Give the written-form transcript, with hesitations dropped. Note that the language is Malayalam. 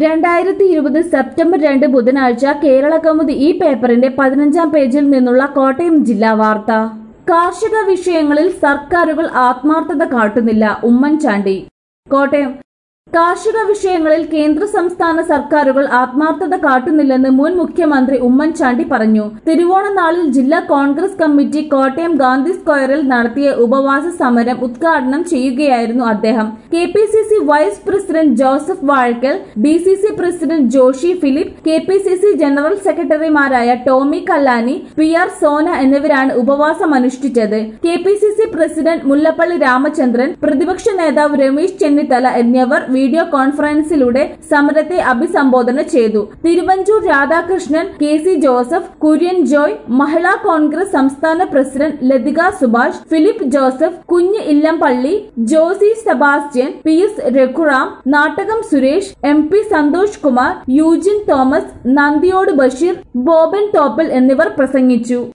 2020 സെപ്റ്റംബർ 2 ബുധനാഴ്ച കേരള കൗമുദി ഈ പേപ്പറിന്റെ 15-ാം പേജിൽ നിന്നുള്ള കോട്ടയം ജില്ലാ വാർത്ത. കാർഷിക വിഷയങ്ങളിൽ സർക്കാരുകൾ ആത്മാർത്ഥത കാട്ടുന്നില്ല, ഉമ്മൻചാണ്ടി. കോട്ടയം. കാർഷിക വിഷയങ്ങളിൽ കേന്ദ്ര സംസ്ഥാന സർക്കാരുകൾ ആത്മാർത്ഥത കാട്ടുന്നില്ലെന്ന് മുൻ മുഖ്യമന്ത്രി ഉമ്മൻചാണ്ടി പറഞ്ഞു. തിരുവോണനാളിൽ ജില്ലാ കോൺഗ്രസ് കമ്മിറ്റി കോട്ടയം ഗാന്ധി സ്ക്വയറിൽ നടത്തിയ ഉപവാസ സമരം ഉദ്ഘാടനം ചെയ്യുകയായിരുന്നു അദ്ദേഹം. KPCC vice president Joseph Vazhakkal, DCC president Joshy Philip, KPCC general സെക്രട്ടറിമാരായ ടോമി കല്ലാനി, PR സോന എന്നിവരാണ് ഉപവാസമനുഷ്ഠിച്ചത്. KPCC പ്രസിഡന്റ് മുല്ലപ്പള്ളി രാമചന്ദ്രൻ, പ്രതിപക്ഷ നേതാവ് രമേശ് ചെന്നിത്തല എന്നിവർ വീഡിയോ കോൺഫറൻസിലൂടെ സമരത്തെ അഭിസംബോധന ചെയ്തു. തിരുവഞ്ചൂർ രാധാകൃഷ്ണൻ, KC ജോസഫ്, കുര്യൻ ജോയ്, മഹിളാ കോൺഗ്രസ് സംസ്ഥാന president Lathika Subhash, Philip Joseph, Kunju Illampally, Josy Sebastian, PS Raghuram, Nattakam Suresh, MP Santhosh Kumar, Eugene Thomas, Nandiyode Basheer, Boban Thoppil എന്നിവർ പ്രസംഗിച്ചു.